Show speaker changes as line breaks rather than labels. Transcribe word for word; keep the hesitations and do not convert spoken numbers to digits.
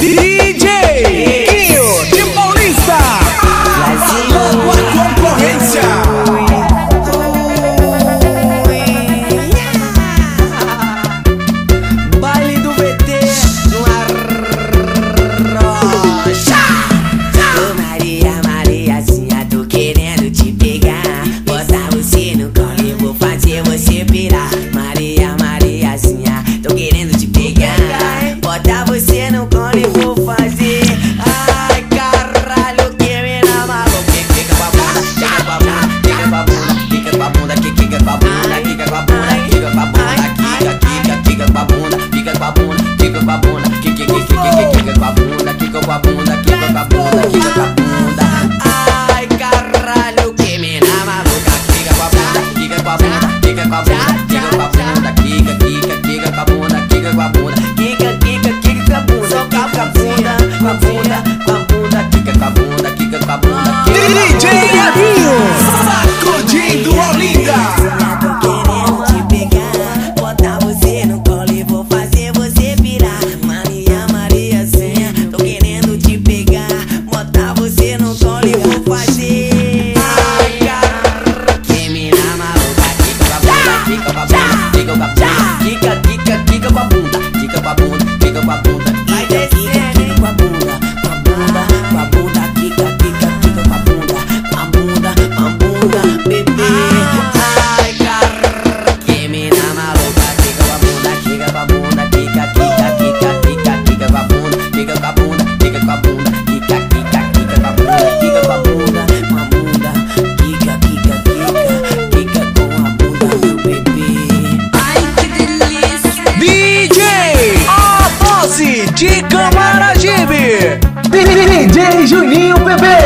D J Quinho de Paulista, logo a concorrência.
Baile do B T no Arrocha. Ô Maria, Mariazinha, tô querendo te pegar. Botar você no colo e vou fazer você pirar. Maria, Mariazinha, tô querendo te pegar. Botar você no colo e vou fazer. Ai, caralho, que mina maluca. Fica com a bunda, fica com a bunda, fica com a bunda, fica com a bunda, que fica com a bunda, fica com a bunda, fica com a bunda, fica, fica, fica com a bunda, fica com a bunda, fica com a bunda, que que que que que fica com a bunda, fica com a bunda, fica com a bunda, fica com a bunda. Ai, caralho, que mina maluca. Fica com a bunda, fica com a bunda, fica com a bunda, fica com a bunda, fica, fica, fica com a bunda, fica com a bunda, fica, fica, fica com a bunda, fica com a bunda, com a bunda, com a bunda, fica com a bunda, fica com a bunda.
D J Quinho, sacudindo Olinda.
Tô querendo te pegar, botar você no colo e vou fazer você virar. Maria, Mariazinha, tô querendo te pegar, botar você no colo e vou fazer. Ai, cara, que mina maluca. Fica com a bunda, fica com a bunda, fica, fica, fica com a bunda, fica com a bunda, fica com a bunda, vai descer, fica com a bunda, com a bunda, com a bunda, fica, fica, fica com a bunda, com a bunda, com a bunda, bebê. Ai, cara, que mina maluca. Fica com a bunda, fica com a bunda, fica, fica, fica, fica, fica com a bunda, fica com a bunda, fica com a bunda, fica, fica, fica com a bunda, fica com a bunda, com a bunda, fica, fica, fica, fica com a bunda, meu bebê. Ai, que delícia.
D J A Dose de Camaragibe, D J Juninho Bebê.